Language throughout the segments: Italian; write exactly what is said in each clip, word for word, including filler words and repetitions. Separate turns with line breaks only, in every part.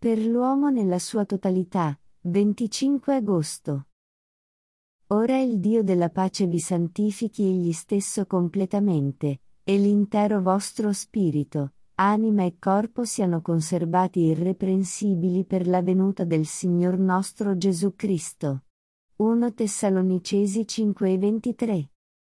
Per l'uomo nella sua totalità, venticinque agosto. Ora il Dio della pace vi santifichi egli stesso completamente, e l'intero vostro spirito, anima e corpo siano conservati irreprensibili per la venuta del Signor nostro Gesù Cristo. primo Tessalonicesi cinque e ventitré.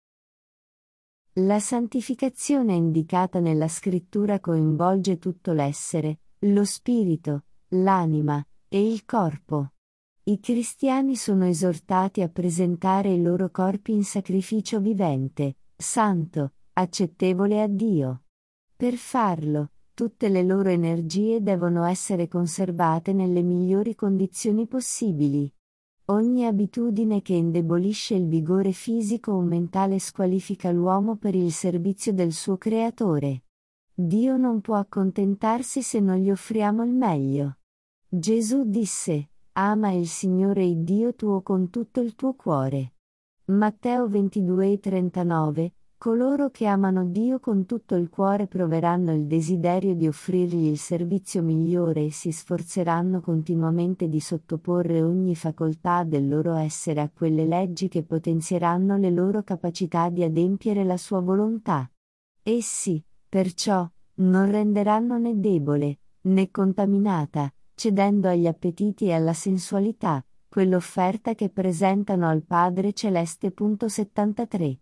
La santificazione indicata nella Scrittura coinvolge tutto l'essere, lo spirito, l'anima, e il corpo. I cristiani sono esortati a presentare i loro corpi in sacrificio vivente, santo, accettevole a Dio. Per farlo, tutte le loro energie devono essere conservate nelle migliori condizioni possibili. Ogni abitudine che indebolisce il vigore fisico o mentale squalifica l'uomo per il servizio del suo Creatore. Dio non può accontentarsi se non gli offriamo il meglio. Gesù disse: ama il Signore il Dio tuo con tutto il tuo cuore. Matteo ventidue e trentanove. Coloro che amano Dio con tutto il cuore proveranno il desiderio di offrirgli il servizio migliore e si sforzeranno continuamente di sottoporre ogni facoltà del loro essere a quelle leggi che potenzieranno le loro capacità di adempiere la sua volontà. Essi, perciò, non renderanno né debole, né contaminata, cedendo agli appetiti e alla sensualità, quell'offerta che presentano al Padre Celeste. settantatré.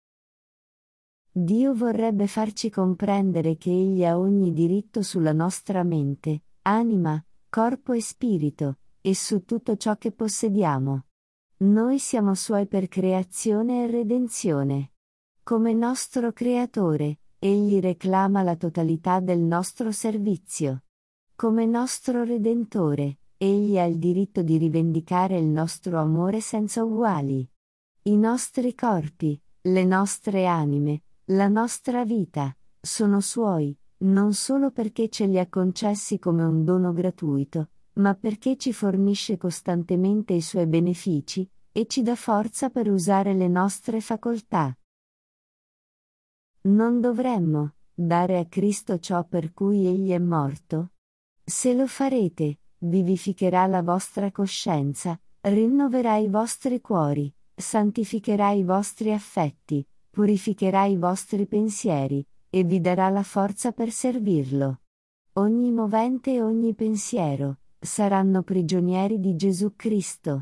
Dio vorrebbe farci comprendere che Egli ha ogni diritto sulla nostra mente, anima, corpo e spirito, e su tutto ciò che possediamo. Noi siamo Suoi per creazione e redenzione. Come nostro Creatore, Egli reclama la totalità del nostro servizio. Come nostro Redentore, Egli ha il diritto di rivendicare il nostro amore senza uguali. I nostri corpi, le nostre anime, la nostra vita, sono Suoi, non solo perché ce li ha concessi come un dono gratuito, ma perché ci fornisce costantemente i Suoi benefici, e ci dà forza per usare le nostre facoltà. Non dovremmo dare a Cristo ciò per cui Egli è morto? Se lo farete, vivificherà la vostra coscienza, rinnoverà i vostri cuori, santificherà i vostri affetti, purificherà i vostri pensieri, e vi darà la forza per servirlo. Ogni movente e ogni pensiero saranno prigionieri di Gesù Cristo.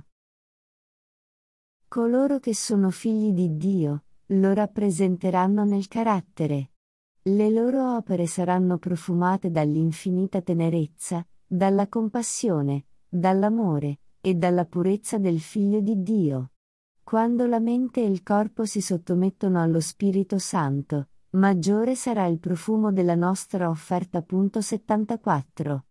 Coloro che sono figli di Dio lo rappresenteranno nel carattere. Le loro opere saranno profumate dall'infinita tenerezza, dalla compassione, dall'amore, e dalla purezza del Figlio di Dio. Quando la mente e il corpo si sottomettono allo Spirito Santo, maggiore sarà il profumo della nostra offerta. settantaquattro.